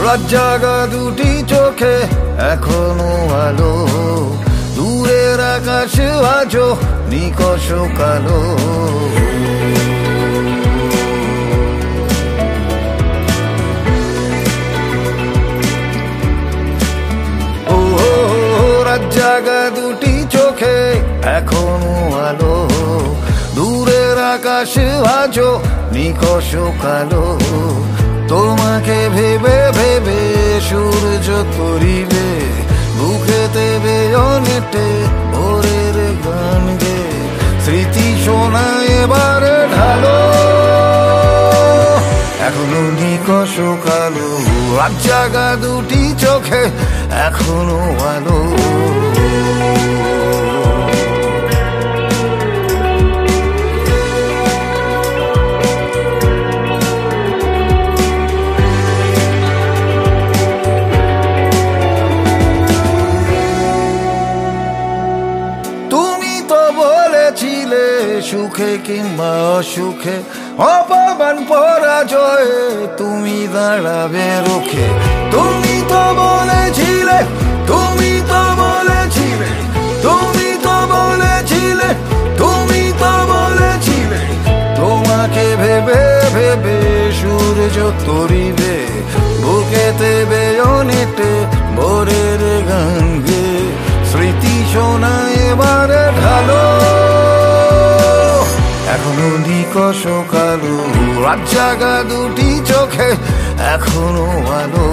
রাত জাগা দুটি চোখে এখনো আলো, দূরের আকাশ আজো নিকষ কালো। ও রাত জাগা দুটি চোখে এখনো আলো, দূরের আকাশ আজো নিকষ কালো। তোমাকে ভেবে ভেবে সূর্য তরিবে, বুকেতে বেয়নেটে ভোরের গান গে, স্মৃতি শোনায় এবারে ঢালো। এখনো নিকষ কালো, রাত জাগা দুটি চোখে এখনো আলো। সুখে কিংবা অসুখে, অপমান পরাজয়ে তুমি দাঁড়াবে রুখে। তুমি তো বলেছিলে, তুমি তো বলেছিলে, তুমি তো বলেছিলে, তুমি তো বলেছিলে, তোমাকে ভেবে ভেবে সূর্য তরিবে, বুকেতে বেয়নেটে ভোরের গান গে, স্মৃতি শোনায় এবারে ঢালো। এখনো নিকষ কালো, রাত জাগা দুটি চোখে এখনো আলো।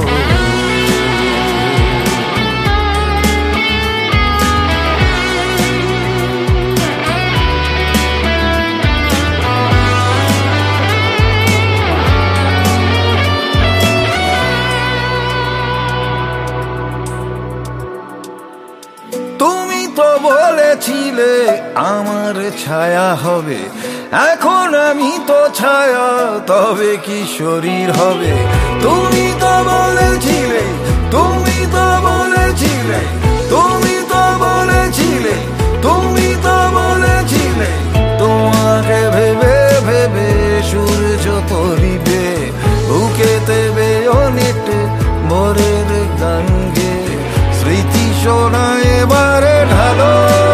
তুমি তো বলেছিলে আমার ছায়া হবে, এখন আমি তো ছায়া, তবে কি শরীর হবে? তুমি তো বলেছিলে, তুমি তো বলেছিলে, তুমি তো বলেছিলে, তুমি তো বলেছিলে, তোমাকে ভেবে ভেবে সূর্য তরিবে, বুকেতে বেয়নেটে ভোরের গান গে, স্মৃতি শোনায় এবারে ঢালো।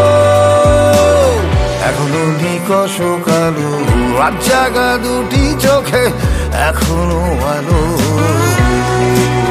এখনো নিকষ কালো, রাত জাগা দুটি চোখে এখনো আলো।